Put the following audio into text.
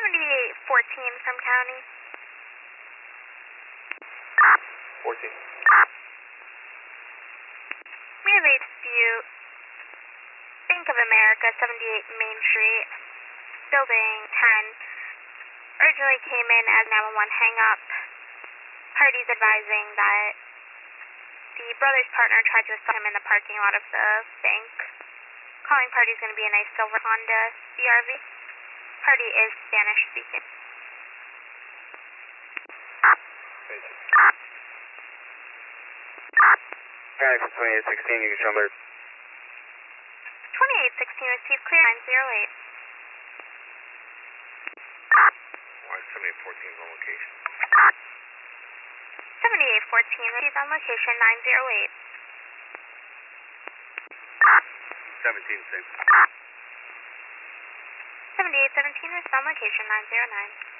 7814 from county. 14. We have a dispute. Bank of America, 78 Main Street, building 10. Originally came in as 911 hang-up. Parties advising that the brother's partner tried to assault him in the parking lot of the bank. Calling party is going to be a nice silver Honda CRV. Party is Spanish speaking. Alright, for 2816, you can show alert. 2816 received clear 908. 7814 on location. 7814 received on location 908. 17, same. 7817 received on location 909.